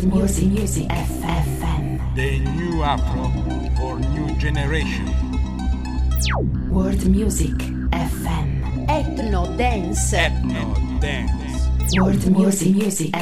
Music FM. The new Afro for new generation. World Music FM. Ethno Dance. Ethno Dance. World Music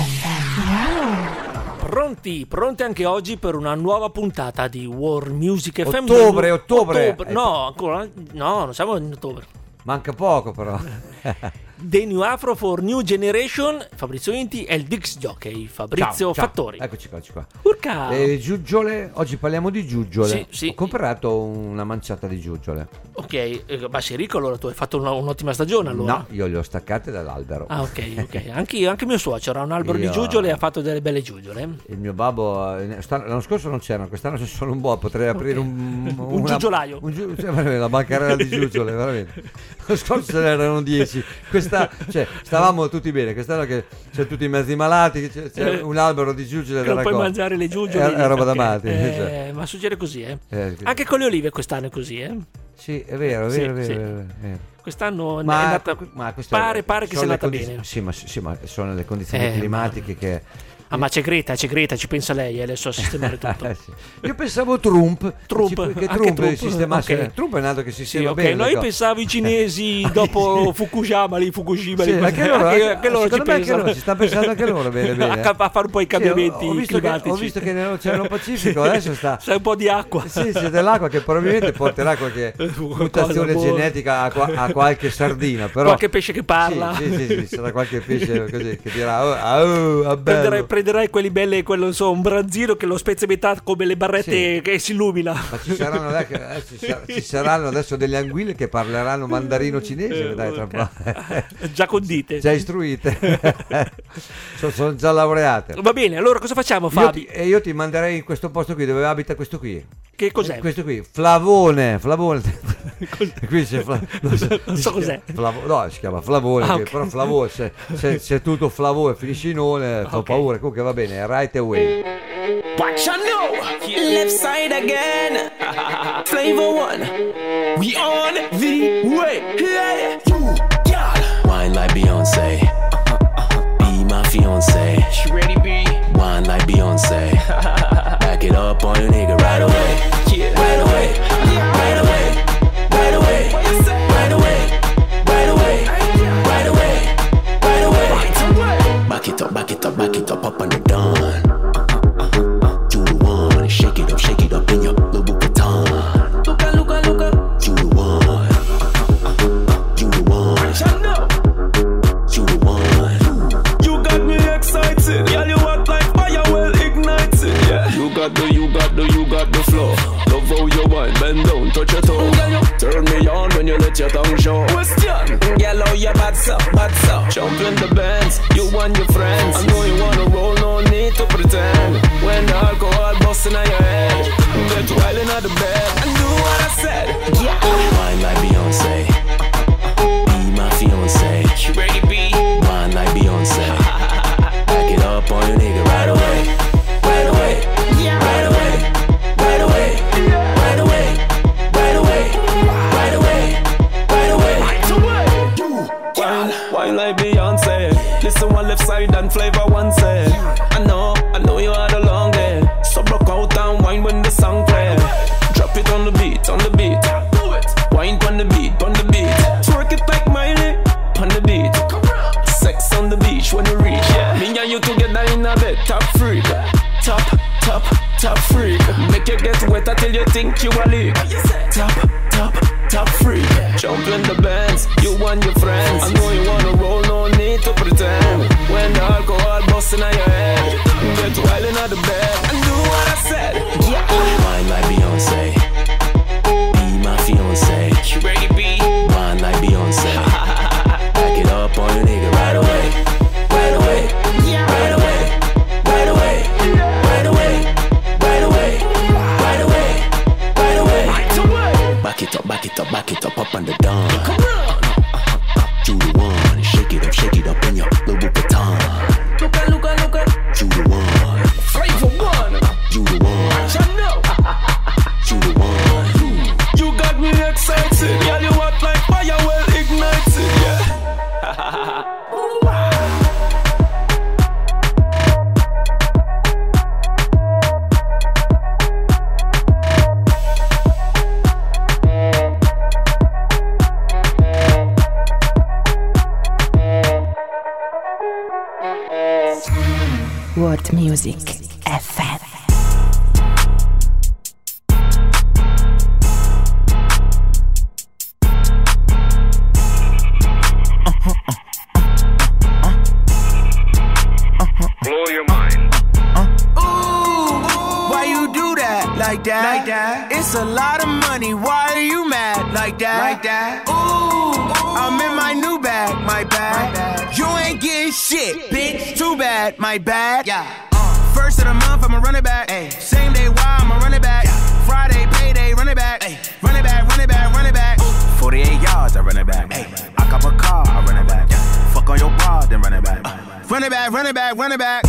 FM. Pronti anche oggi per una nuova puntata di World Music FM. Ottobre. No, ancora no, non siamo in ottobre. Manca poco però. The New Afro for New Generation. Fabrizio Inti e il Dix Jockey Fabrizio Ciao. Fattori. Eccoci qua. Urca. Giuggiole, oggi parliamo di giuggiole. Sì. Ho comprato una manciata di giuggiole. Ok, ma sei ricco allora, tu hai fatto un'ottima stagione allora. No, io le ho staccate dall'albero. Ah, ok. Anche mio suocero ha un albero di giuggiole e ha fatto delle belle giuggiole. Il mio babbo l'anno scorso non c'erano, quest'anno c'è solo un po', potrei aprire un giuggiolaio. La bancarella di giuggiole, veramente. L'anno scorso ce n'erano 10. Stavamo tutti bene, quest'anno che c'è tutti i mezzi malati, c'è un albero di giuggiole da non puoi mangiare le giuggiole. È roba da matti. Ma succede così, Anche con le olive quest'anno è così, Sì, è vero. Quest'anno è andata, pare che sia andata bene. Sì, ma sono le condizioni climatiche che... ma c'è Greta, ci pensa lei, le so sistemare tutto. Sì. Io pensavo Trump sistemasse. Okay. Trump è nato che sistema bene. Noi pensavo i cinesi dopo Fukushima, anche loro ci pensano. Ci sta pensando anche loro bene. A fare un po' i cambiamenti climatici. Ho visto che nell'Oceano Pacifico adesso c'è un po' di acqua. Sì, c'è dell'acqua che probabilmente porterà qualche mutazione genetica a qualche sardina, però qualche pesce che parla. Sì, sarà qualche pesce così che dirà prenderai quelli belli, quello insomma un branzino che lo spezza a metà come le barrette che si illumina. Ma ci saranno adesso delle anguille che parleranno mandarino cinese, dai, tra un po'. Già condite, già istruite. sono già laureate. Va bene, allora cosa facciamo, Fabi? Io ti manderei in questo posto qui dove abita questo qui. Che cos'è? Questo qui, Flavone. Qui c'è non so cos'è. No, si chiama Flavone, okay. Però Flavone, se tutto Flavone finisce in one, fa paura. Comunque va bene, right away. Watch I know, left side again. Flavor One, we on the way. Yeah, you got wine like Beyonce. Be my fiance. She ready, B? Wine like Beyonce. Back it up on your nigga right away. Right away. Right away. Right away. Right away. Right away. Right away. Right away. Back it up on the dawn. You the one, shake it up in your Louis Vuitton. Luca. You the one. You the one. You got me excited. Girl, you act like fire, well ignited. Yeah. You got the flow. Love how you whine, bend down, touch your toe. Turn me on when you let your tongue show. Question. Girl, how you bad so. Jump in the bands, you and your friends. I know you wanna roll, no need to pretend. When the alcohol busting on your head, get wild in the bed and do what I said. Yeah. Wine like Beyonce. Be my fiance. You ready, B? Wine like Beyonce. Back it up on your nigga right away. Right away. Right away. Right away. Right away. Right away. Right away. Right away. Wine like Beyonce. Listen one left side and Flavor One say. I know you had a long day. So broke out and wine when the song play. Drop it on the beat. Do it. Wine on the beat. Twerk it like Miley on the beat. Sex on the beach when you reach. Yeah. Me and you together in a bed. Top freak. Top freak. Make you get wetter till you think you a leak. Top freak. Jump in the bands, you and your friends. I know you wanna roll, no need to pretend. When the alcohol busting on your head, get wild in the bed and do what I said. Yeah. Wine like Beyonce. Be my fiance. You ready, B? Wine like Beyonce. Back it up on your nigga right away. Right away. Right away. Right away. Right away. Right away. Right away. Right away. Back it up on the dawn. You the one, shake it up in your Louis Vuitton. Luca. You the one, Flavor One. You the one, you the one. You got me excited, girl. You act like fire, well ignited. Yeah. World Music FM. Blow your mind. Why you do that? Like that? It's a lot of money. Why are you mad? Like that? Ooh, I'm in my new bag. My bag. You ain't getting shit, bitch. Too bad. My bad. Yeah. First of the month, I'ma run it back. Ay. Same day, why I'ma run it back. Friday, payday, run it back. Ay. Run it back, run it back, run it back. 48 yards, I run it back. Ay. I cop a car, I run it back. Fuck on your bra, then run it back. Run it back, run it back, run it back.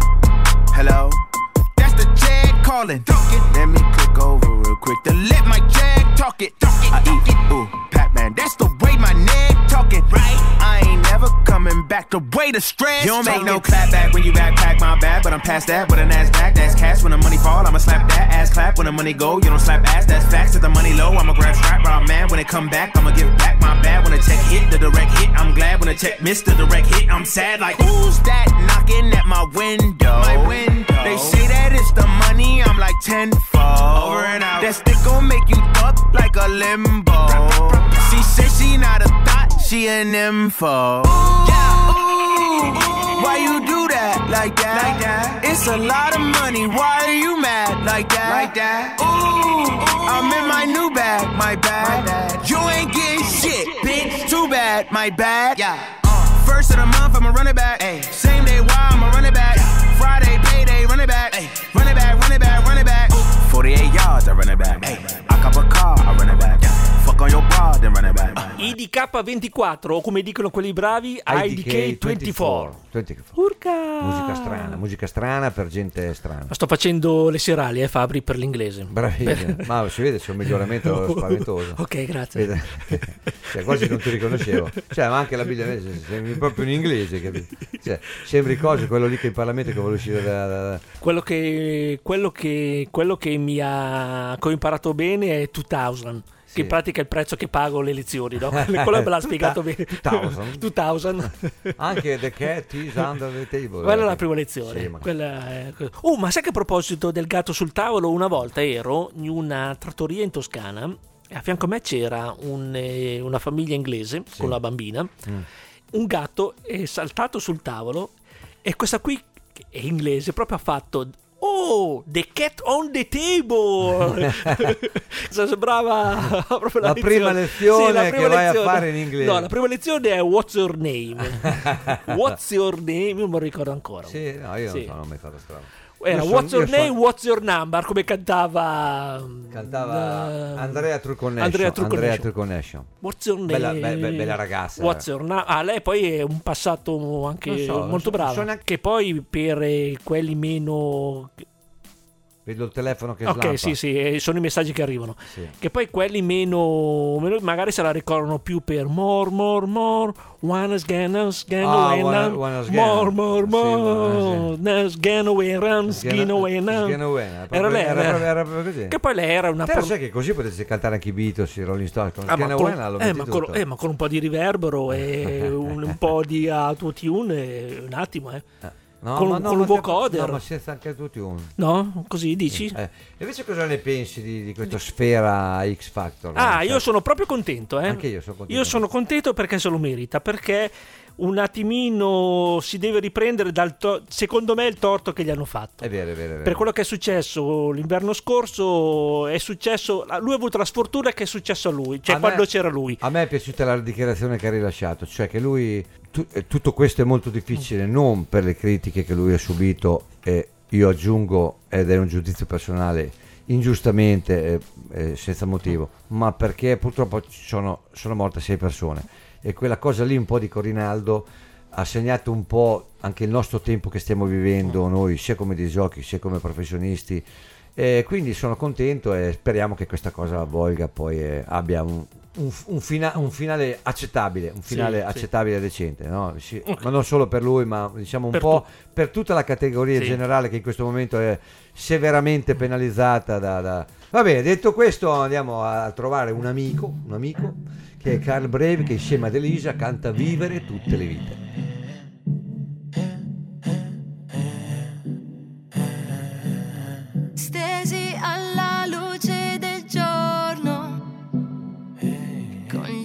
Hello? That's the Jag calling. Let me click over real quick to let my Jag talk it. I eat it, ooh, Pac-Man. That's the way my neck talking, right? I ain't never coming back the way the stress. You don't make no clap back when you backpack my bag, but I'm past that with a NASDAQ. That's cash when the money fall. I'ma slap that ass clap when the money go. You don't slap ass, that's facts. To the money low, I'ma grab strap, raw man. When it come back, I'ma give back my bad. When the check hit, the direct hit, I'm glad. When the check missed the direct hit, I'm sad. Like who's that knocking at my window? My window. They say that it's the money, I'm like tenfold. Over and out. That stick gon' make you up like a limbo. She said she not a thought, she an info. Yeah, ooh, why you do that? Like that? It's a lot of money, why are you mad? Like that? Ooh, I'm in my new bag, my bag. You ain't getting shit, bitch, too bad, my bad. Yeah. First of the month, I'ma run it back. Ay. Same day, why I'ma run it back. Friday, payday, run it back. Ay. Run it back, run it back, run it back. 48 yards, I run it back. Ay. I cop a car, I run it back. Fuck on your bra, then run it back. IDK24, o come dicono quelli bravi, IDK24. Urca! Musica strana per gente strana. Ma sto facendo le serali, Fabri, per l'inglese. Bravissimo. Ma si vede, c'è un miglioramento spaventoso. Ok, grazie. Cioè, quasi non ti riconoscevo. Cioè, ma anche l'abbigliamento sembri proprio in inglese, capito? Cioè, sembri cose, quello lì che in Parlamento che vuole uscire da... Quello che ho imparato bene è 2000. Che in pratica è il prezzo che pago le lezioni, no? Quello me l'ha spiegato bene. 2000. Anche the cat is under the table. Quella è la prima lezione. Sì, ma... ma sai che a proposito del gatto sul tavolo, una volta ero in una trattoria in Toscana e a fianco a me c'era una famiglia inglese con la bambina. Un gatto è saltato sul tavolo e questa qui, che è inglese, proprio ha fatto... Oh, the cat on the table. Sembrava proprio la prima lezione che vai a fare in inglese. No, la prima lezione è what's your name. What's your name? Io non me lo ricordo ancora. Sì, no, io non ho mai fatto strano. Era what's your name, what's your number, come cantava Andrea True Connection. What's your name? Bella ragazza. What's your name? Lei poi è un passato anche molto bravo. Che poi per quelli meno... Vedo il telefono che slampa. Ok, sì, sono i messaggi che arrivano. Sì. Che poi quelli meno magari se la ricordano più per more, one is gonna era proprio così. Che poi lei era una... Te lo sai che così potete cantare anche i Beatles, i Rolling Stones con ma con un po' di riverbero e un po' di autotune, un attimo con un vocoder. No, ma senza anche tutti uno. No? Così dici? Invece cosa ne pensi di questa sfera X Factor? Io sono proprio contento. Anche io sono contento. Io sono contento perché se lo merita, perché un attimino si deve riprendere secondo me il torto che gli hanno fatto. È vero. Per quello che è successo l'inverno scorso è successo, lui ha avuto la sfortuna che è successo a lui, quando c'era lui. A me è piaciuta la dichiarazione che ha rilasciato, cioè che lui tutto questo è molto difficile non per le critiche che lui ha subito, e io aggiungo, ed è un giudizio personale, ingiustamente senza motivo, ma perché purtroppo sono morte 6 persone. E quella cosa lì un po' di Corinaldo ha segnato un po' anche il nostro tempo che stiamo vivendo noi, sia come disgiochi sia come professionisti, e quindi sono contento e speriamo che questa cosa avvolga poi abbia un finale accettabile, accettabile e decente, no? Okay. Ma non solo per lui, ma diciamo un po' per tutta la categoria generale che in questo momento è severamente penalizzata da... Vabbè, detto questo andiamo a trovare un amico che è Carl Brave, che insieme ad Elisa canta Vivere tutte le vite.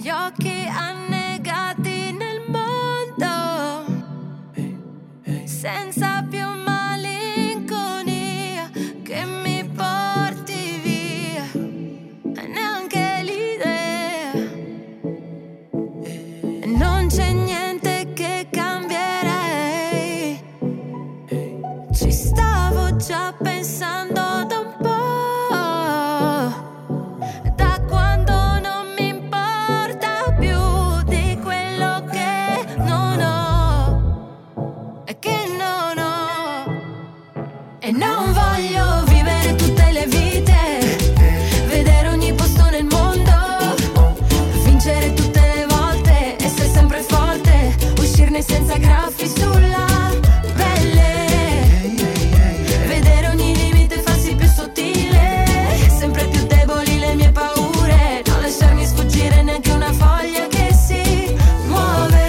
gli occhi annegati nel mondo, senza più malinconia che mi porti via, neanche l'idea, non c'è niente che cambierei, ci stavo già pensando da un po', da quando non mi importa più di quello che non ho e che non ho, e non voglio vivere tutte le vite, vedere ogni posto nel mondo, vincere tutte le volte, essere sempre forte, uscirne senza graffi sulla pelle, vedere ogni limite farsi più sottile, sempre più deboli le mie paure, non lasciarmi sfuggire neanche una foglia che si muove.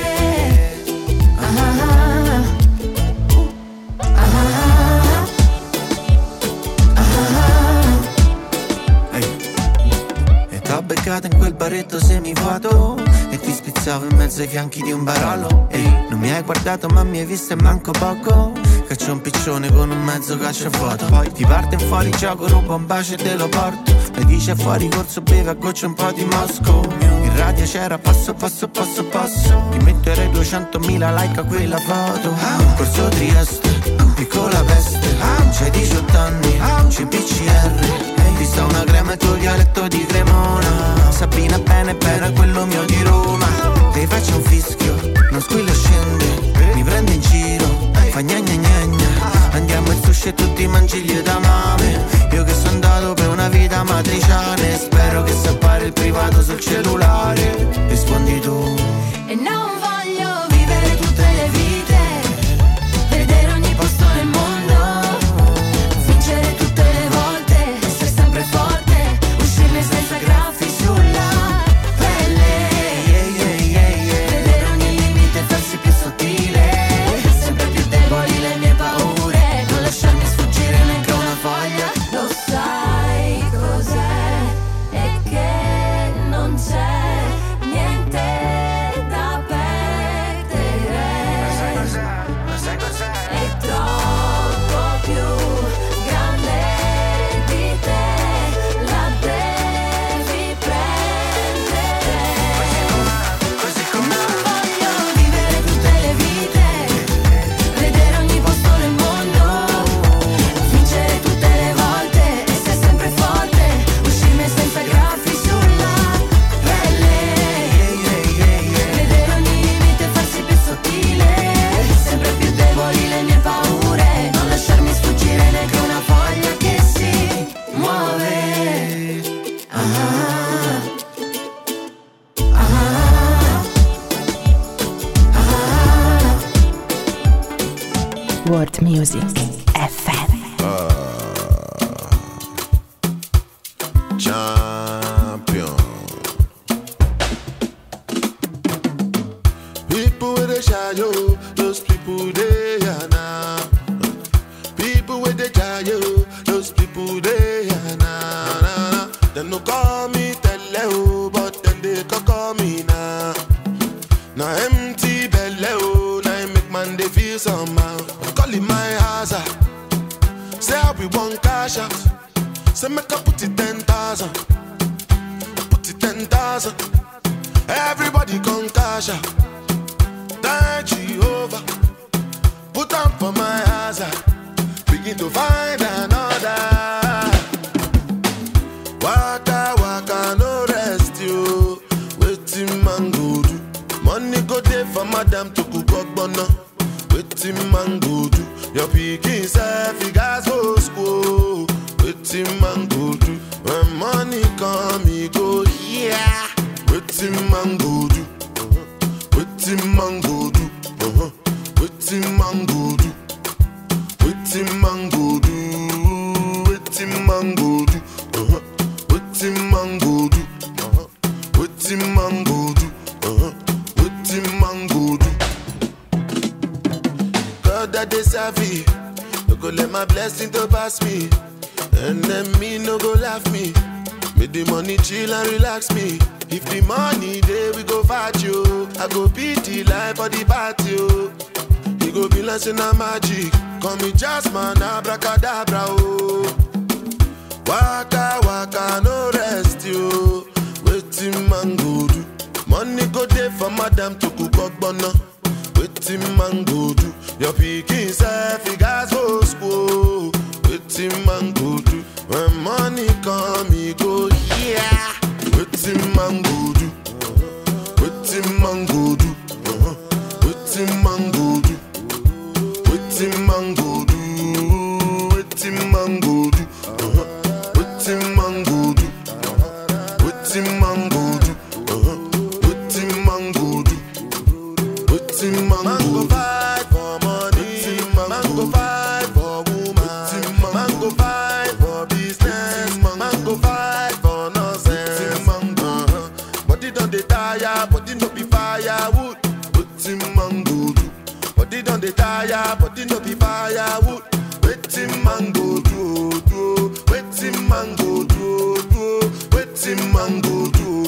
E t'ho beccato in quel baretto semivuoto e ti spizzavo in mezzo ai fianchi di un barolo. Ehi, non mi hai guardato ma mi hai visto e manco poco, che c'è un piccione con un mezzo cacciavuoto. Poi ti parte in fuori gioco, rubo un bacio e te lo porto, e dice fuori corso beve a goccia un po' di Moscow. In radio c'era passo passo passo passo, ti metterei 200.000 like a quella foto. Corso Trieste, piccola peste, c'hai 18 anni, CPCR, ti sta una crema il tuo dialetto di Cremona. Sabina bene bene quello mio di Roma, ti faccio un fischio, non squillo scende, mi prende in giro, fa gna gna gna gna. Andiamo in sushi e tutti mangi gli edamame, io che sono andato per una vita matriciale, spero che sappare il privato sul cellulare. Rispondi tu. E non voglio vivere tutte le vite, vedere ogni posto nel mondo, vincere tutte le volte, essere sempre forte, uscirne senza graffi sulla pelle, vedere ogni limite farsi più sottile, sempre più deboli le mie paure, non lasciarmi sfuggire neanche una foglia. Lo sai cos'è e che non c'è niente da perdere, è troppo più grande di te, la devi prendere. Non voglio vivere tutte le vite, vedere ogni posto nel mondo, vincere tutte le volte, essere sempre forte, uscirne senza graffi sulla pelle, vedere ogni limite farsi più sottile, sempre più deboli le mie paure, non lasciarmi sfuggire neanche una foglia che si muove. World Music FM. Champion. People with a shadow, those people they are now. People with a shadow, those people they are now. They no call me Teleo, but then they call me now. Now empty belly, oh, now make man they feel somehow. Calling my hazard, say how we want cash out. Say make I put it 10,000, put it 10,000. Everybody come cash out. Thank Jehovah, put on for my hazard. Begin to find another. Waka waka no rest you. Waiting man go do. Money go there for madam to cook up bono. Waiting man go do. Your picking self you guys go school. Waiting man go do. When money come he go yeah. Waiting man go do. Waiting man go do. Waiting man go do. Waiting man go do. Waiting man go do. Waiting man go do. Waiting man go do. Waiting man go do. God that they serve me, no go let my blessing to pass me. And then me no go laugh me. Make the money chill and relax me. If the money there, we go fight you. I go beat the life for the party, oh. You go be like a magic. Call me Jasmine, abracadabra, oh. Waka waka no rest, yo. Waiting man go do. Money go there for madam to cook up bono. Waiting man go do. Your picking self, you guys go school. Waiting man go do. When money come, he go yeah. Waiting man go do. Waiting man go do. Waiting man go do. Waiting man go do. Waiting man go do. Waiting man go do. Waiting man go do. Waiting man go do. Waiting man go fight for money. Man go fight for woman. Man go fight for business. Man go fight for nonsense. Body don't dey tire, body no be firewood. Waiting man go do. Body don't dey tire, body no be firewood. Waiting man go do. Waiting man go do. Waiting man go do.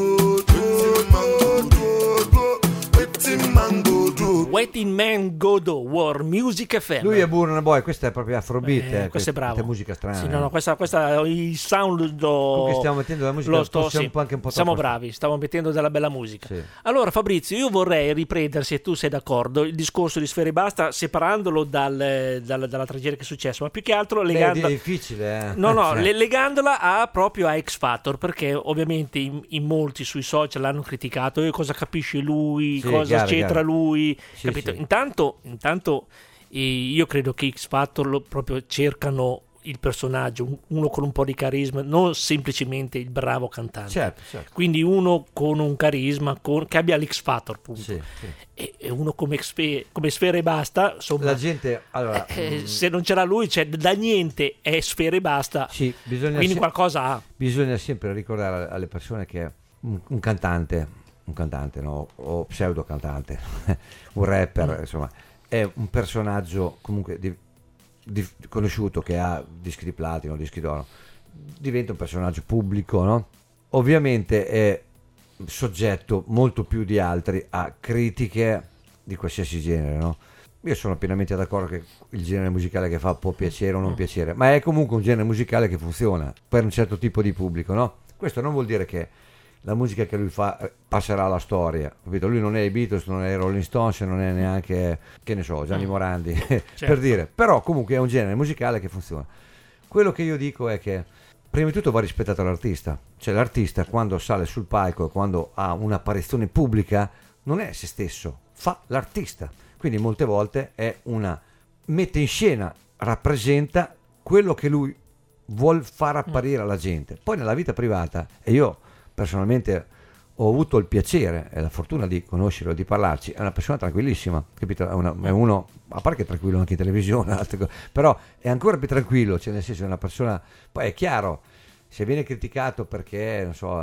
Waiting man go do. Waiting man go do. Waiting Man Godot, War Music FM. Lui è Burna Boy, questa è proprio Afrobeat, questo è bravo. Questa musica strana. Sì, no, questa il sound Comunque stiamo mettendo la musica, anche un po' siamo troppo. bravi, stiamo mettendo della bella musica. Sì. Allora Fabrizio, io vorrei riprendere, se tu sei d'accordo, il discorso di Sfera Ebbasta, separandolo dalla tragedia che è successa, ma più che altro È difficile, eh? No, legandola proprio a X Factor, perché ovviamente in molti sui social l'hanno criticato, cosa capisce lui, Sì, cosa c'entra lui, Sì, capito? sì. Intanto io credo che X Factor proprio cercano il personaggio, uno con un po' di carisma, non semplicemente il bravo cantante. Certo. Quindi uno con un carisma, che abbia l'X Factor, punto. Sì. E uno come Sfera Ebbasta, insomma, La gente, allora, se non c'era lui, da niente è Sfera Ebbasta, sì, quindi qualcosa ha. Bisogna sempre ricordare alle persone che un cantante, no? O pseudo cantante, un rapper, insomma, è un personaggio comunque conosciuto, che ha dischi di platino, dischi d'oro, diventa un personaggio pubblico, no? Ovviamente è soggetto molto più di altri a critiche di qualsiasi genere, no? Io sono pienamente d'accordo che il genere musicale che fa può piacere o non piacere, ma è comunque un genere musicale che funziona per un certo tipo di pubblico, no? Questo non vuol dire che la musica che lui fa passerà alla storia, capito? Lui non è i Beatles, non è i Rolling Stones, non è neanche, che ne so, Gianni Morandi, certo. Per dire, però comunque è un genere musicale che funziona. Quello che io dico è che prima di tutto va rispettato l'artista, cioè l'artista quando sale sul palco e quando ha un'apparizione pubblica non è se stesso, fa l'artista, quindi molte volte mette in scena, rappresenta quello che lui vuol far apparire alla gente. Poi nella vita privata, e io personalmente ho avuto il piacere e la fortuna di conoscerlo e di parlarci, è una persona tranquillissima, capito? È uno, a parte che è tranquillo anche in televisione, però è ancora più tranquillo, cioè nel senso è una persona, poi è chiaro, se viene criticato perché, non so,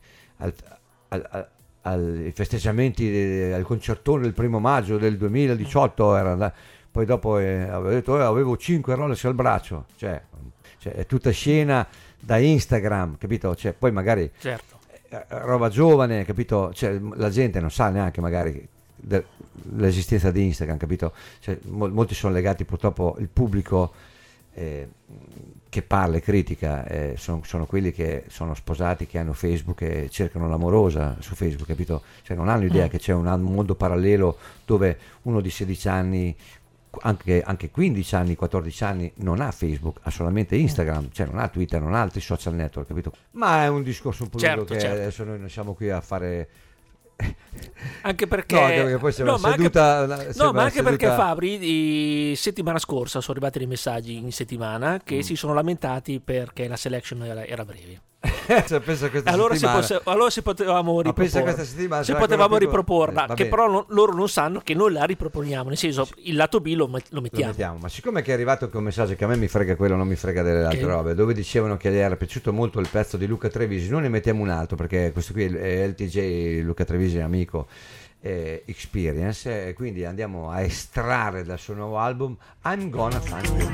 ai festeggiamenti al concertone del 1° maggio del 2018 poi dopo avevo detto avevo 5 Rolex al braccio, cioè è tutta scena da Instagram, capito? Cioè, poi magari Certo. Roba giovane, capito? Cioè, la gente non sa neanche magari dell'esistenza di Instagram, capito? Cioè, molti sono legati, purtroppo il pubblico che parla e critica sono quelli che sono sposati, che hanno Facebook e cercano l'amorosa su Facebook, capito? Cioè non hanno idea che c'è un mondo parallelo dove uno di 16 anni, anche 15 anni, 14 anni non ha Facebook, ha solamente Instagram, cioè non ha Twitter, non ha altri social network, capito? Ma è un discorso un po' lungo, che adesso noi non siamo qui a fare, anche perché poi anche perché Fabri settimana scorsa sono arrivati dei messaggi in settimana che si sono lamentati perché la selection era breve. Allora se potevamo riproporla, che però loro non sanno che noi la riproponiamo, nel senso il lato B lo mettiamo. Ma siccome che è arrivato anche un messaggio che a me mi frega quello, non mi frega delle altre robe, dove dicevano che gli era piaciuto molto il pezzo di Luca Trevisi, noi ne mettiamo un altro perché questo qui è LTJ, Luca Trevisi è amico, Experience, e quindi andiamo a estrarre dal suo nuovo album I'm Gonna Find You.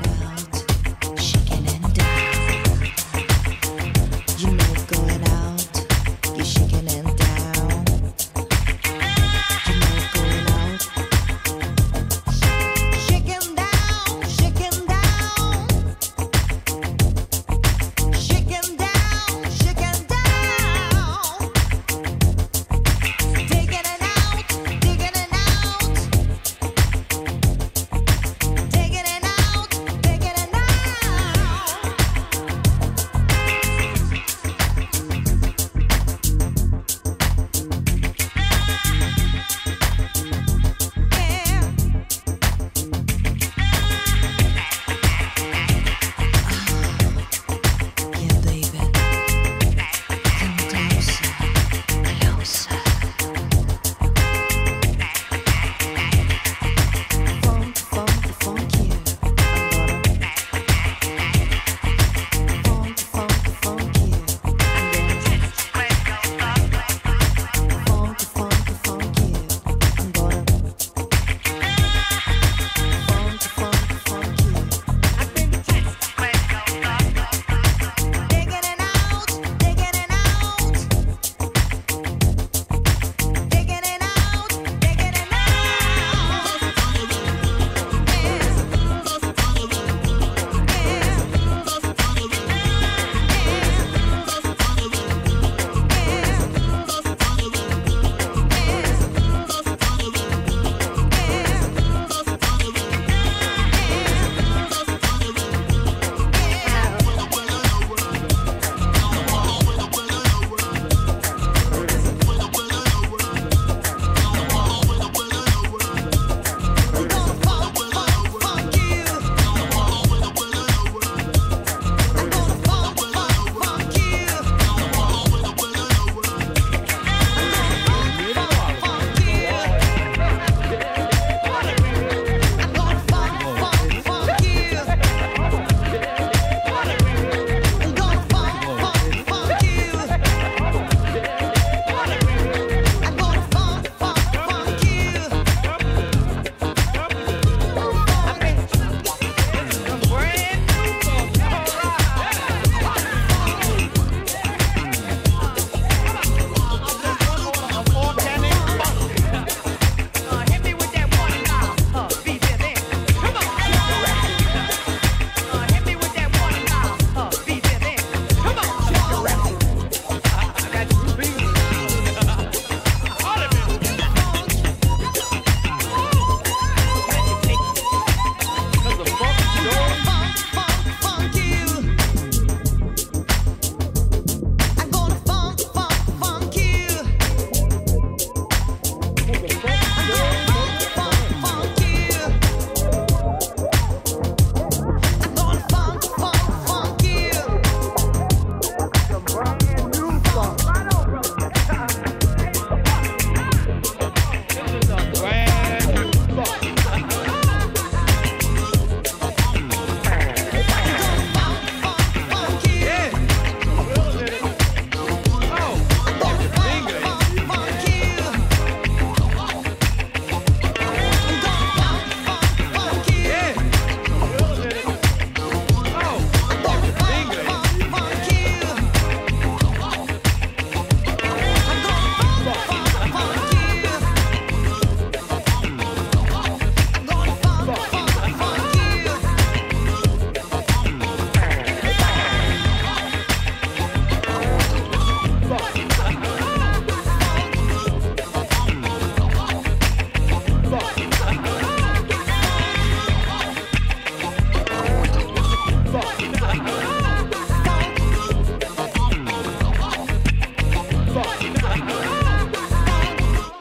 You know it's going out. You're shaking and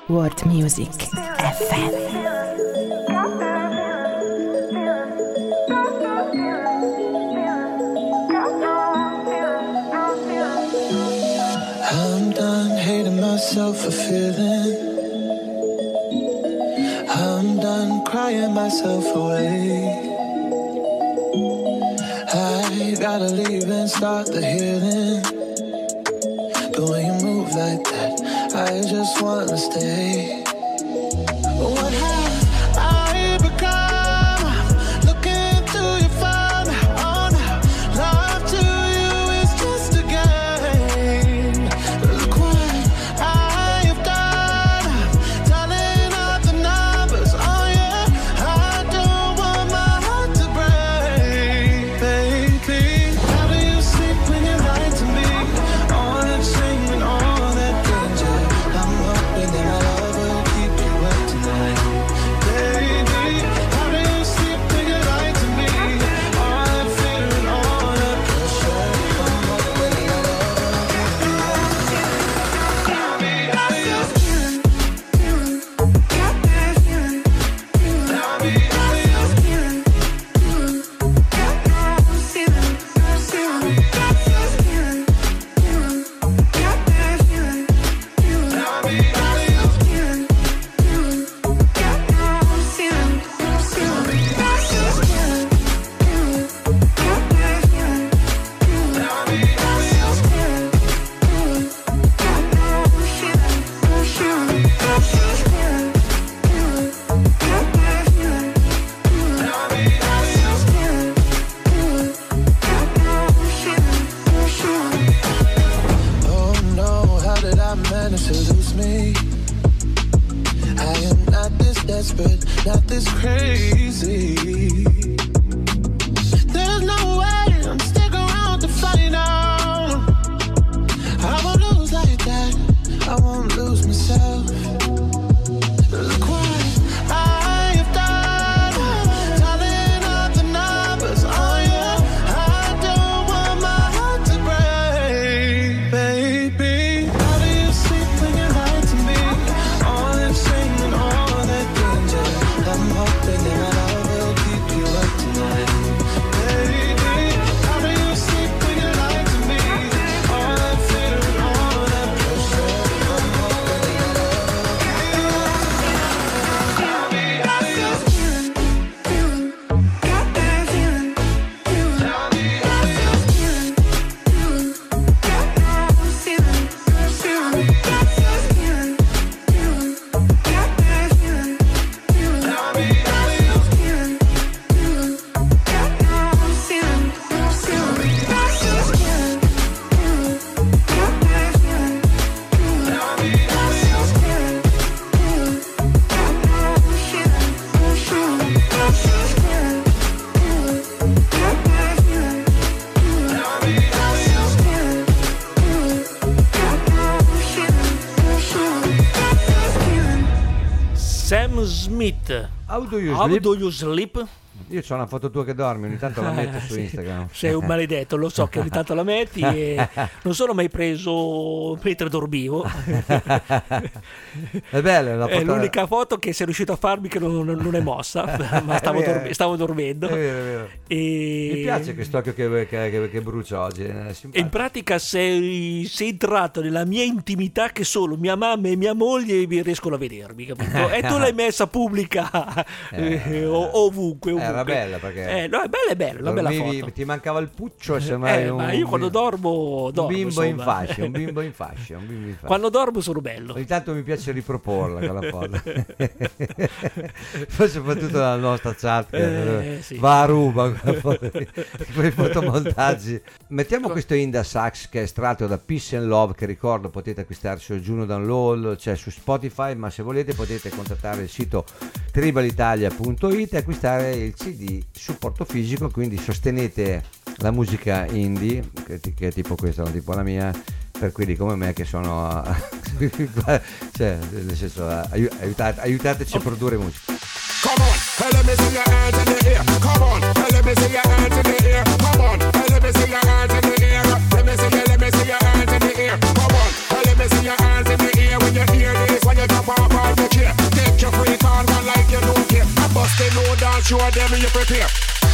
World Music FM. I'm done hating myself for feeling. I'm done crying myself away. I gotta leave and start the healing. The way you move like that, I just wanna stay. What have I become? Looking through your phone, oh no, love to you is just a game. Look what I have done, tallying up the numbers, oh yeah. I don't want my heart to break, baby. How do you sleep when you lie to me? All that shame and all that danger, I'm hoping that my love will keep you up tonight, baby. How do you sleep when you lie to me? All that fear and all that pressure, I'm hoping that my love will keep you up tonight. Tell me how do you got that feeling? Tell me how do you got that feeling? Tell me how do you got that feeling? Tell me how do you got that feeling? Tell me how do you got that feeling? Tell me how do you Oh no, how did I manage to lose me? I am not this desperate, not this crazy. There's no way I'm sticking around to find out. I won't lose like that, I won't lose myself. Look what I have done, tallying up the numbers, oh yeah. I don't want my heart to break, baby. How do you sleep when you lie to me? All that shame and all that danger, I'm hoping that my love will keep you up tonight, baby. How do you sleep when you lie to me? All that fear and all that pressure, I'm hoping that my love will keep you up tonight. Tell me how do you got that feeling? Tell me how do you got that feeling? Tell me how do you got that feeling? Tell me how do you Sam Smith, How do you How sleep? Do You Sleep? Io c'ho una foto tua che dormi, ogni tanto la metto su Instagram. Sei un maledetto, lo so che ogni tanto la metti e non sono mai preso mentre dormivo. È bella la foto. È l'unica foto che sei riuscito a farmi che non è mossa, ma stavo dormendo. È vero. E... Mi piace questo occhio che brucia oggi. È E in pratica sei entrato nella mia intimità che solo mia mamma e mia moglie riescono a vedermi, capito? E tu l'hai messa pubblica ovunque. Era bella perché no, è bella, una bella foto. Ti mancava il puccio e semmai ma io quando dormo un bimbo in insomma. fascia, un bimbo in fascia. Quando dormo sono bello. Ogni tanto mi piace riproporla quella foto. Poi soprattutto la nostra chat sì. va a ruba quei fotomontaggi. Mettiamo questo Inda Sax che è estratto da Peace and Love, che ricordo potete acquistare su Juno Download, cioè su Spotify, ma se volete potete contattare il sito tribalitalia.it e acquistare il CD supporto fisico, quindi sostenete la musica indie che è tipo questa, non tipo la mia, per quelli come me che sono cioè nel senso aiutateci a produrre musica. Come on, let me see your hands in the air. Come on, let me see your hands in the air. Come on, let me see your hands in the air. Let me see your hands in the air. Come on, let me see your hands in the air when you hear this, when you jump up. dance, show them you prepare.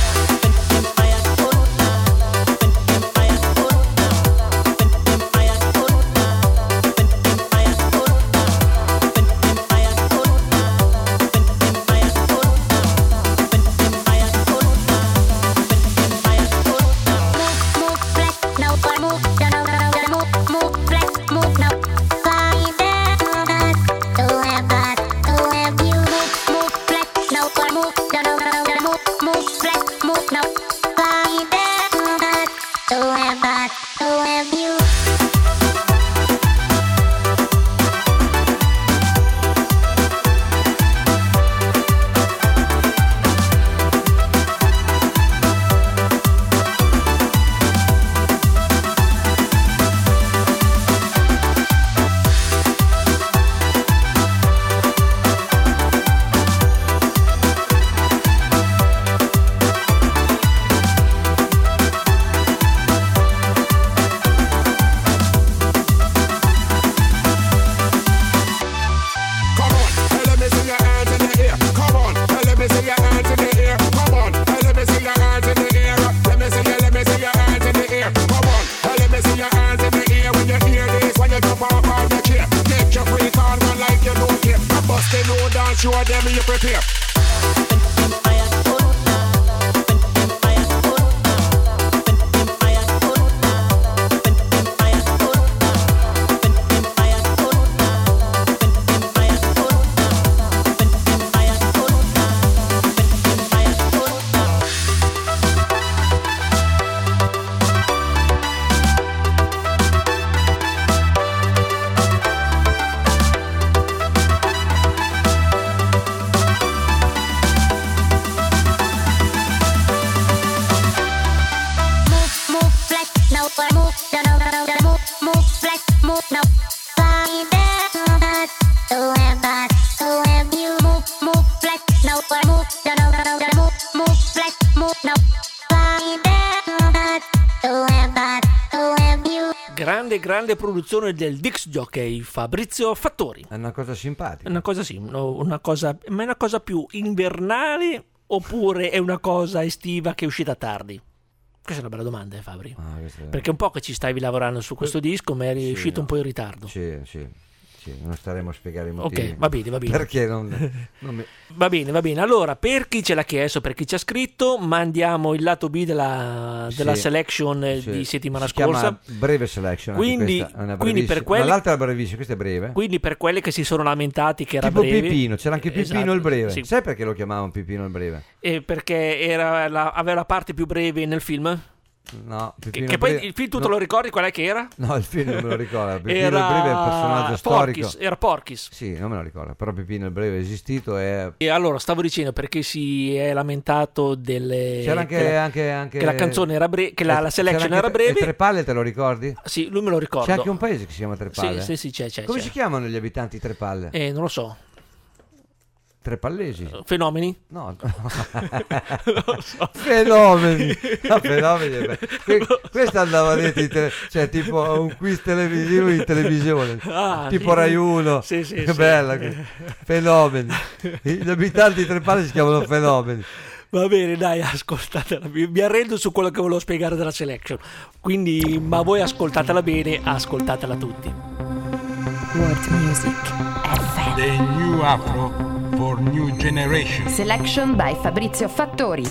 Show them you prepare. Grande produzione del disc jockey Fabrizio Fattori. È una cosa simpatica. Una cosa sì, ma è una cosa più invernale oppure è una cosa estiva che è uscita tardi? Questa è una bella domanda, Fabri. Perché è un po' che ci stavi lavorando su questo disco, ma eri uscito un po' in ritardo. Sì, non staremo a spiegare i motivi. Ok, va bene. Perché non mi... Va bene. Allora, per chi ce l'ha chiesto, per chi ci ha scritto, mandiamo il lato B della selection di settimana scorsa. Breve selection. Quindi per quelli... l'altra è brevissima, questa è breve. Quindi per quelli che si sono lamentati che era tipo breve. Pipino, c'era anche Pipino il breve. Sì. Sai perché lo chiamavano Pipino il breve? Perché aveva la parte più breve nel film? No, che poi il film tu te lo ricordi qual è che era? No, il film non me lo ricordo. Pipino era il breve è un personaggio storico. Era Porky's. Sì, non me lo ricordo, però Pipino il breve è esistito e allora stavo dicendo perché si è lamentato delle c'era anche che la canzone era breve, che la selection era breve. Tre Palle te lo ricordi? Sì, lui me lo ricordo. C'è anche un paese che si chiama Tre Palle. Sì, c'è. Come si chiamano gli abitanti di Tre Palle? Non lo so. Tre pallesi. Fenomeni? No. Non so. Fenomeni. Questo andava detto cioè tipo un quiz televisivo in televisione. Tipo Rai 1. Sì. Che bella. Fenomeni. Gli abitanti di Tre Palle si chiamano fenomeni. Va bene, dai, ascoltatela. Mi arrendo su quello che volevo spiegare della selection. Quindi, ma voi ascoltatela bene, ascoltatela tutti. World Music FM. The New Afro for New Generation. Selection by Fabrizio Fattori.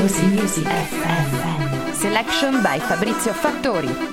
Music FM. Selection by Fabrizio Fattori.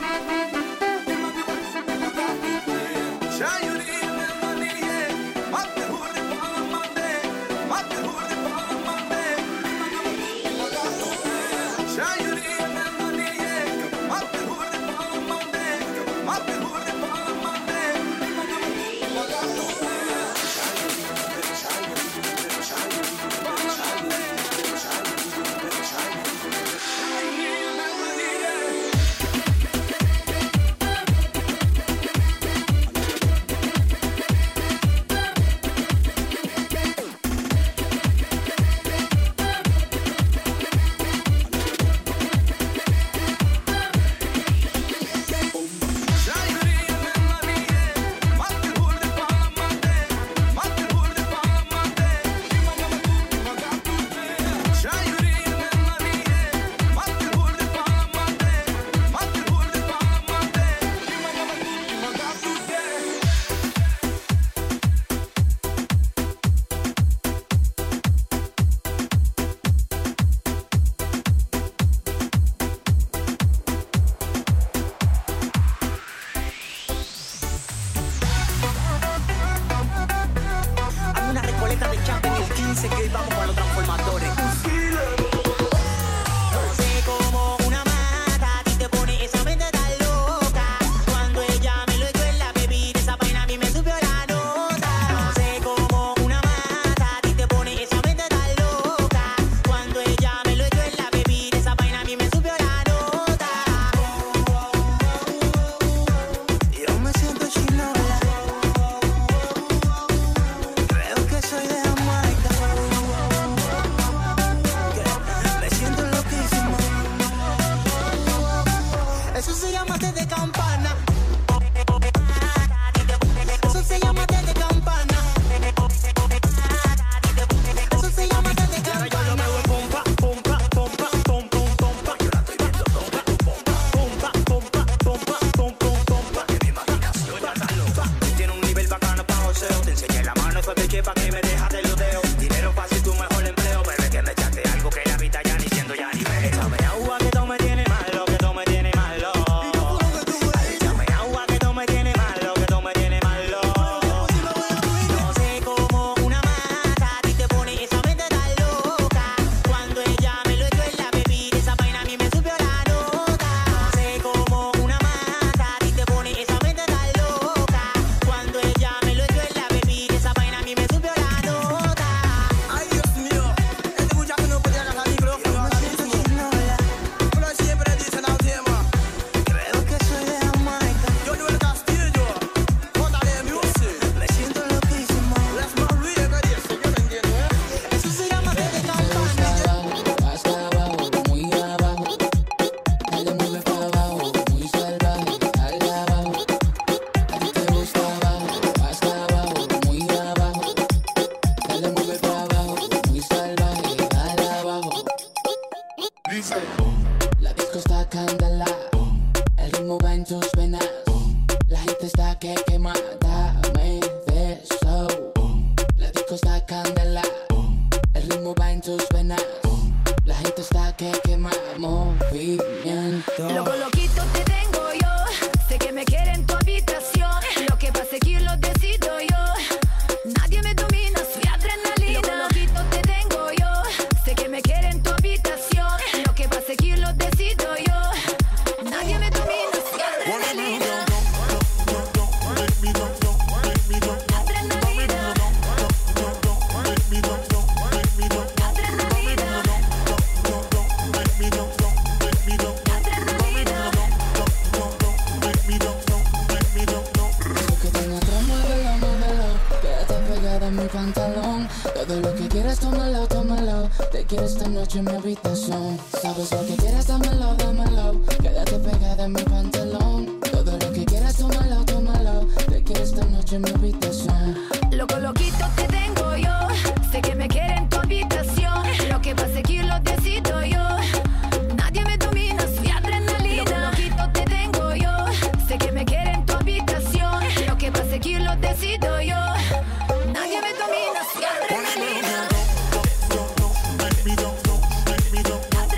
Nadie me domina,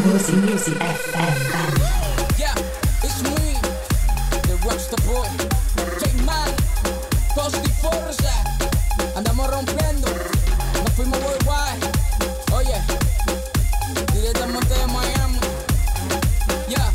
Music FM. Yeah, it's me, the Rockstar Boy. J-Man, Positive Force. Andamos rompiendo, nos fuimos worldwide. Oye, directamente de Miami. Yeah.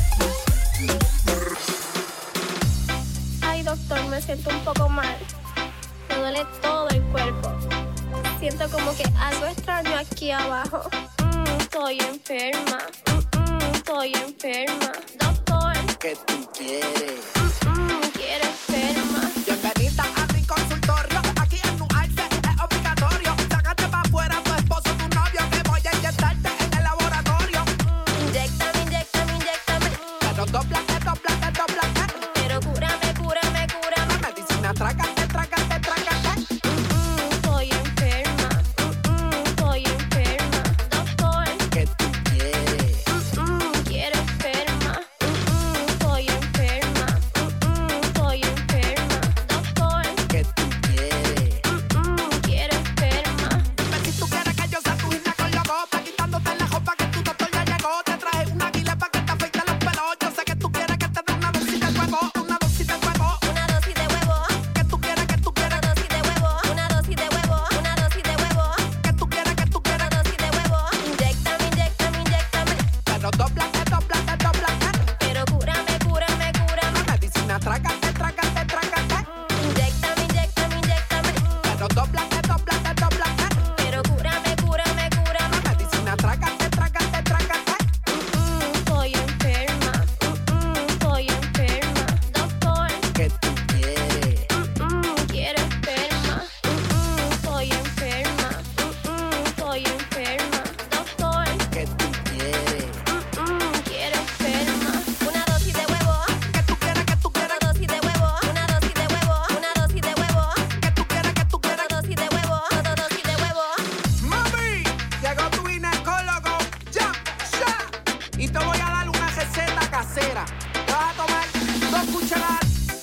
Ay, doctor, me siento un poco mal. Me duele todo el cuerpo. Siento como que algo extraño aquí abajo. Estoy enferma. Estoy enferma. Doctor, ¿qué tú quieres? Quiero enferma. Bienvenida a mi consultorio. Aquí en Nualce es obligatorio. Sácate pa' afuera tu esposo, tu novio, que voy a inyectarte en el laboratorio. Inyéctame, inyéctame, inyéctame. Pero dóblate, dóblate, dóblate. Pero cúrame, cúrame, cúrame. La medicina, trágate, trágate, trágate. Estoy enferma. Estoy enferma. Doctor, ¿qué tú quieres? quiero enferma. Estoy enferma. Estoy enferma. Doctor, ¿Qué tú quieres? quiero enferma. Dime si tú quieres que yo sea tu ginecólogo. Quitándote la ropa que tu doctor ya llegó. Te traje una guila pa' que te afeite los pelos. Yo sé que tú quieres que te dé una dosis de huevo. Una dosis de huevo. Una dosis de huevo. ¿Qué tú quieres? ¿Qué tú quieres? Una dosis de huevo. Una dosis de huevo. Una dosis de huevo. ¿Qué tú quieres? ¿Qué tú quieres? Una dosis de huevo. Inyéctame, inyéctame, inyéctame. Pero dóblate, dóblate, dóblate. Pero cúrame, cúrame, cúrame. La medicina, trágate, trágate, trágate. Inyéctame, inyéctame, inyéctame. Pero dóblate, dóblate, dóblate. Pero cúrame, cúrame, cúrame. La medicina, trágate, trágate, trágate. Estoy enferma. Estoy enferma. Doctor, ¿Qué tú quieres? quiero enferma. Estoy enferma. Estoy enferma. Doctor, ¿Qué tú quieres? quiero enferma. Una dosis de huevo. ¿Qué tú quieres? ¿Qué tú quieres? Una dosis de huevo. Una dosis de huevo. Una dosis de huevo. ¿Qué tú quieres? ¿Qué tú quieres? Una dosis de huevo. Una dosis de huevo. Mami, llegó tu ginecólogo. Ya, ya. Y te voy a dar una receta casera. Te vas a tomar 2 cucharadas.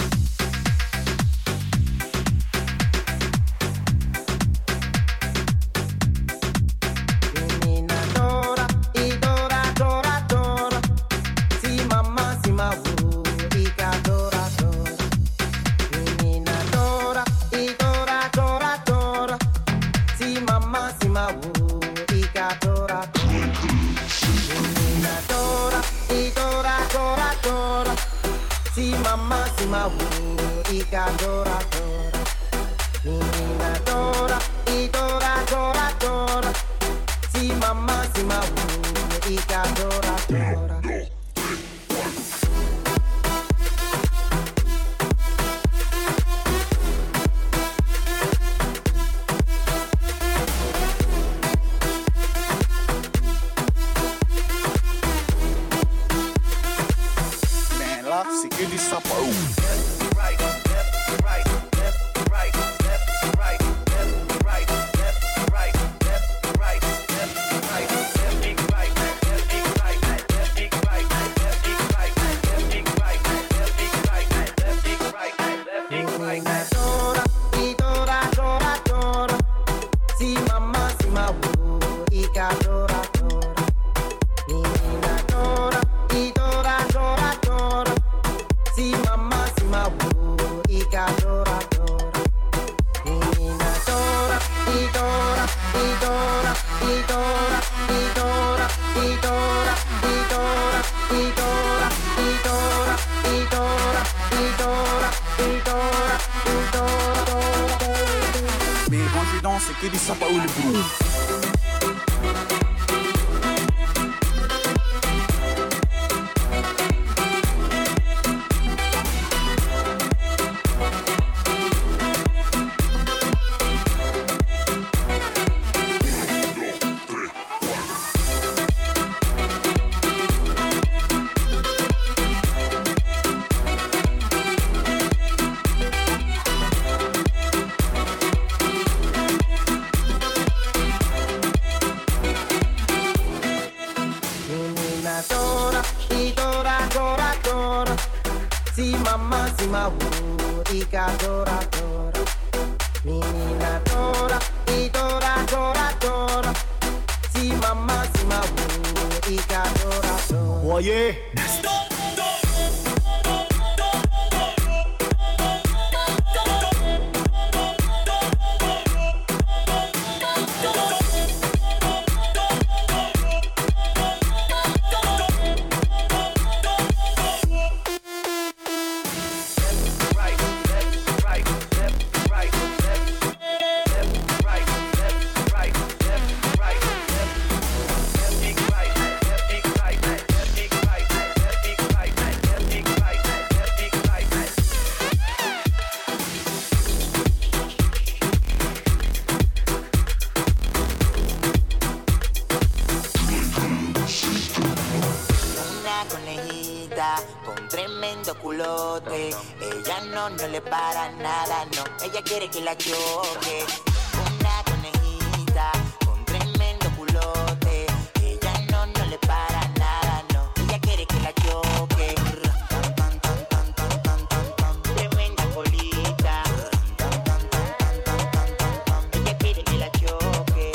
Dora, y Dora, Dora, Dora. Si mamá, si ma Dora, Dora. Menina Dora, y Dora, Dora, Dora. Si mamá, si ma Dora, Dora. Menina Dora, y Dora, Dora, Dora. Si mamá, si ma Dora, Dora. Menina Dora, y Dora, Dora, Dora. Si mamá, si ma Dora, Dora. Nella si di sapau. Dora, y Dora, Dora, Dora. Si mamá, si ma Dora, Dora. Menina Dora, y Dora, Dora, Dora. Si mamá, si ma Dora, Dora. Menina Dora, y Dora, y Dora, y Dora, y Dora, y Dora, y Dora, y Dora, y Dora, y Dora, y Dora, y Dora, y Dora. Mais quand je danse, c'est que du samba ou le brou. Menina Dora, y Dora, Dora, Dora. Si mamá, si ma Dora, Dora. Menina Dora, y Dora, Dora, Dora. Si mamá, si ma Oye. Con tremendo culote, ella no le para nada, no. Ella quiere que la choque. Una conejita con tremendo culote, ella no le para nada, no. Ella quiere que la choque. Tremenda colita, ella quiere que la choque.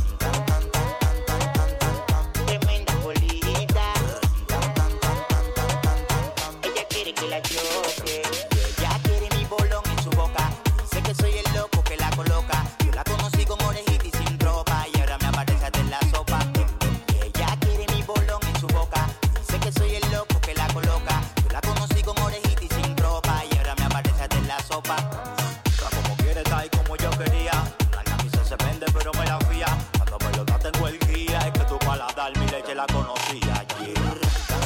Tremenda colita, que la choque. Ella quiere mi bolón en su boca. Dice que soy el loco que la coloca. Yo la conocí con orejita y sin ropa, y ahora me aparece hasta en la sopa. Ella quiere mi bolón en su boca. Dice que soy el loco que la coloca. Yo la conocí con orejita y sin ropa, y ahora me aparece hasta en la sopa. Está como quiere, está ahí como yo quería. La camisa se vende pero me la fía. Cuando me lo da tengo el guía. Es que tu paladar mi leche la conocía. Yeah.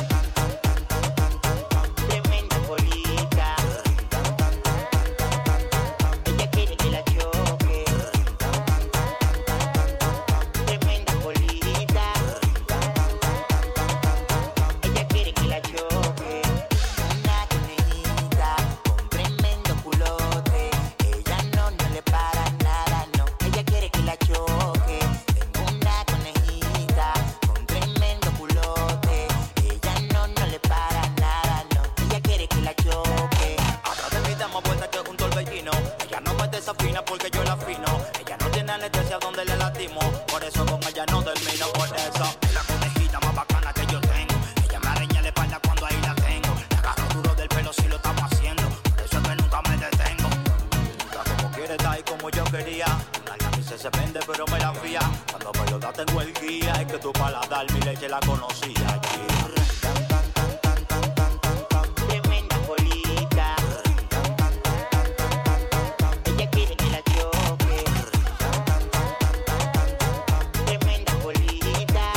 Porque yo la afino. Ella no tiene anestesia donde le latimo. Por eso con ella no termino. Por eso es la conejita más bacana que yo tengo. Ella me araña la espalda cuando ahí la tengo. Le agarro duro del pelo si lo estamos haciendo. Por eso es que nunca me detengo. Está como quiere, está ahí como yo quería. La camisa se vende pero me la fía. Cuando me lo da tengo el guía. Es que tu paladar mi leche la conocía. Yeah. Tremenda colita, ella quiere que la choque. Tremenda colita,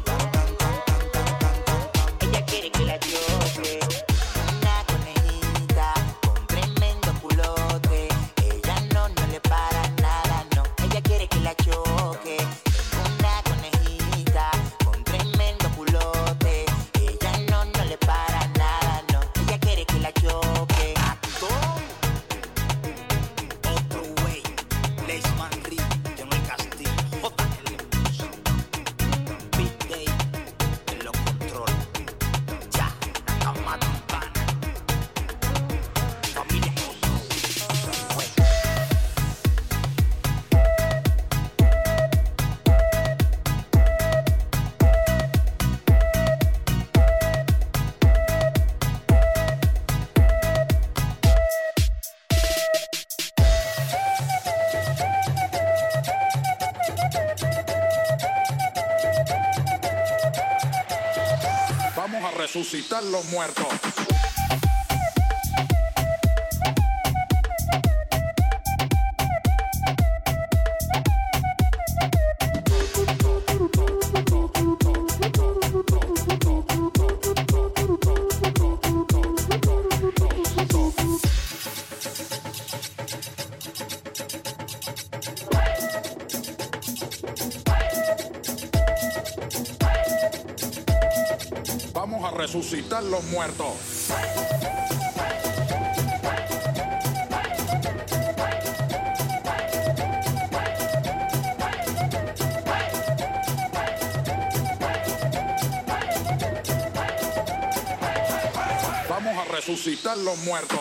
ella quiere que la choque. Una conejita con tremendo culote, ella no le para nada, no. Ella quiere que la choque. Una conejita con tremendo culote, ella no le para nada, no. Ella quiere que la choque. Otro way, Lace Manri, yo no hay castigo. Big Day, en los control. Ya, la cama pana. Familia Vamos a resucitar los muertos. Vamos a resucitar los muertos. Vamos a resucitar los muertos.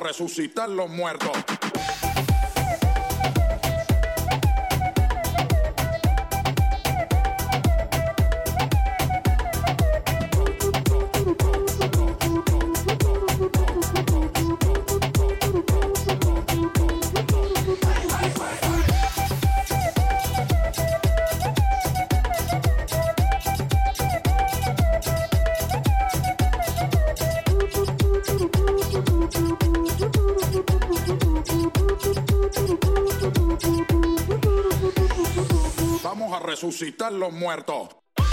resucitar los muertos. Vamos a resucitar los muertos.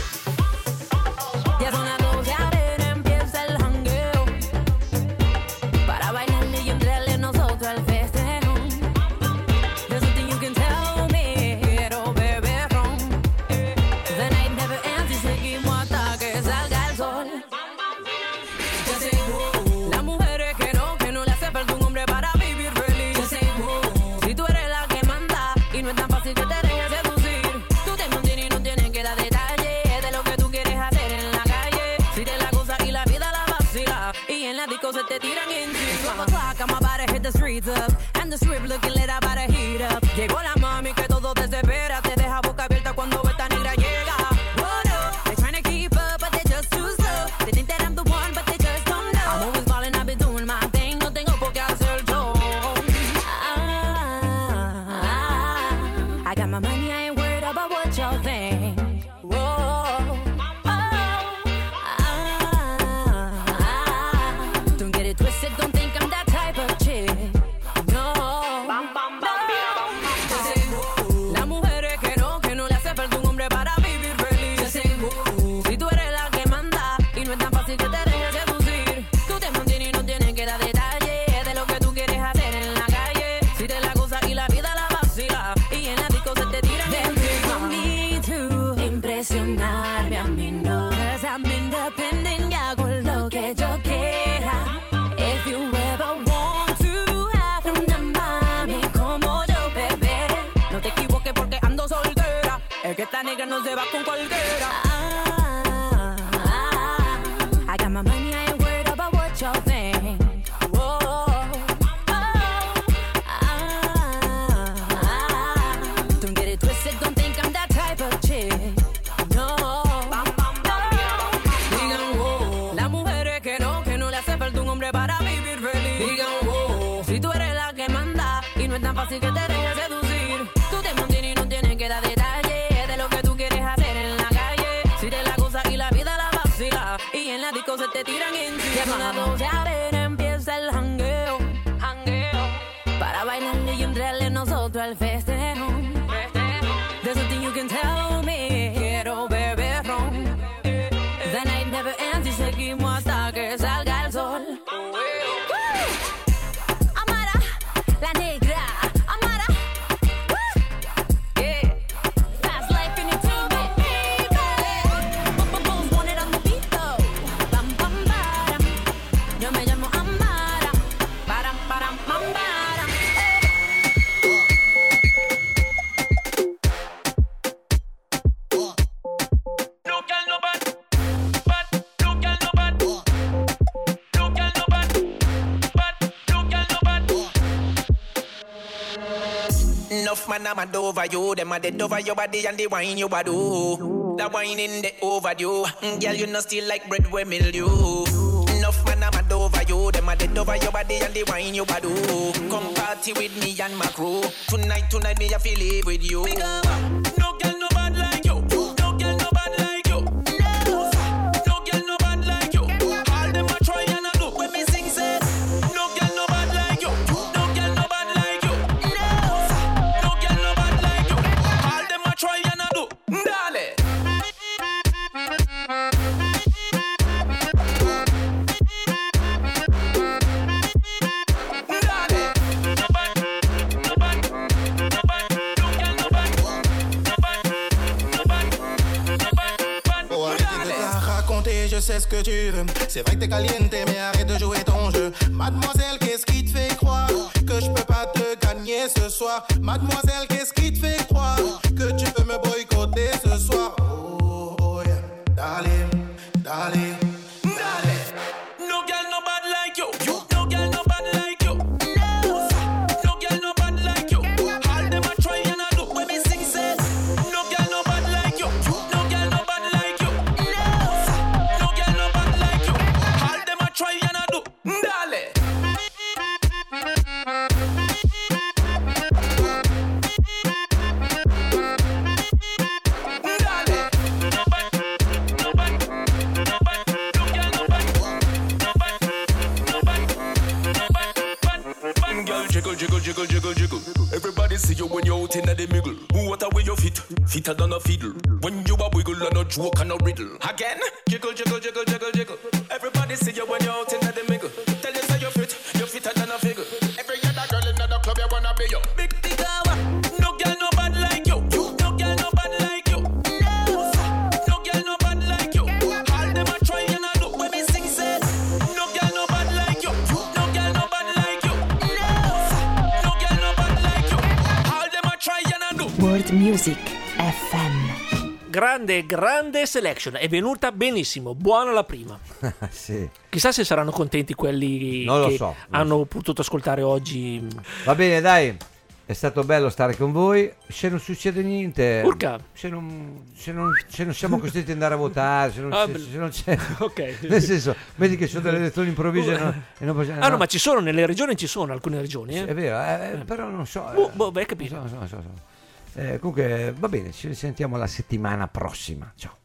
Ya son las 12, a ver, empieza el jangueo. Para bailarle y entrarle nosotros al festejo. There's something you can tell me, quiero beber ron. The night never ends y seguimos hasta que salga el sol. Ya sé, las mujeres que no le hace falta un hombre para vivir feliz. Ya sé, si tú eres la que manda y no es tan fácil que te dejes seducir. Tú te mantienes y no tienes que dar detalles de lo que tú quieres hacer en la calle. Si te la gozas y la vida la vacila y en la disco se te tiran encima. 12 o'clock, I'm about to hit the streets up and the strip looking lit, about to heat up. Llegó la mami que todo desespera, te deja boca abierta cuando esta negra llega. What up? They're trying to keep up, but they're just too slow. They think that I'm the one, but they just don't know. I'm always ballin', I've been doing my thing, no tengo por qué hacer yo. I got my money, I ain't worried about what y'all think. Don't get it twisted, don't think I'm that type of chick. No. Las mujeres que no le hace falta un hombre para vivir feliz. Si tú eres la que manda y no es tan fácil que te dejes seducir. Tú te mantienes y no tienes que dar detalles de lo que tú quieres hacer en la calle. Si te la gozas y la vida la vacila y en la disco se te tiran encima. No need to impresionarme a mí, no. 'Cause I'm independent y hago lo que yo quiera. If you ever want to have una mami como yo, bebé, no te equivoques porque ando soltera. Es que esta negra no se va con cualquiera. I got my money, I ain't worried about what y'all think. Don't get it twisted, don't think I'm that type of chick. No. Digan wow, las mujeres que no le hace falta un hombre para vivir feliz. Digan wow, si tú eres la que manda y no es tan fácil que te dejes seducir. Tú te mantienes y no tienes que dar detalles de lo que tú quieres hacer en la calle. Si te la gozas y la vida la vacila y en la disco se te tiran encima. Ya son las 12, a ver, empieza el jangueo. Para bailarle y entrarle nosotros al festejo. There's something you can tell me, quiero beber ron. The night never ends y seguimos hasta que salga el sol. Amara, la negra, Amara. Yeah. Fast life in entertainment, baby. Boom, want it on the beat though. Bam, bam, bam. Yo me llamo Amara. Param, param, bam, bam. Enough man I'm mad over you. Them a dead over your body and the wine you a do. That wine in the overdue. Girl, you know still like bread with mildew. Enough man I'm mad over you. Them a dead over your body and the wine you a do. Come party with me and my crew. Tonight me I feel live with you. No girl no bad like you. No girl no bad like you. No girl no bad like you. All them a try and a do. When me sing say, no girl no bad like you. No girl no bad like you. No girl no bad like you. All them a try and a do. Dale. Je sais ce que tu veux. C'est vrai que t'es caliente, mais arrête de jouer ton jeu. Mademoiselle, qu'est-ce qui te fait croire que je peux pas te gagner ce soir? Mademoiselle, qu'est-ce qui te fait croire que tu peux me boycotter ce soir? Oh, oh yeah. Dale, dale, dale. No girl no bad like you. No girl no bad like you. girl, jiggle, jiggle, jiggle, jiggle, jiggle. Everybody see you when you're out in the middle. What a way you fit, fitter than a fiddle. When you a wiggle and a joke and a riddle. Again, jiggle, jiggle, jiggle, jiggle, jiggle. Everybody see you when you're out in the middle. Tell you say you fitter than a figure. Every other girl in the club you wanna be yo. Big big hour, no girl no bad like you. No girl no bad like you. No girl no bad like you. All them a try and a do when me sing say. No girl no bad like you. No girl no bad like you. No girl no bad like you. All them a try and a do. World Music FM. Grande selection, è venuta benissimo, buona la prima. Sì. Chissà se saranno contenti quelli Non lo che so. hanno potuto ascoltare oggi. Va bene, dai, è stato bello stare con voi. Se non succede niente, Urca. se non siamo costretti ad andare a votare, se non c'è, Ok. nel senso, vedi che sono delle elezioni improvvise e non possiamo, No, ma ci sono nelle regioni, ci sono alcune regioni. è vero, però non so. Beh, capito. Comunque va bene, ci sentiamo la settimana prossima. Ciao.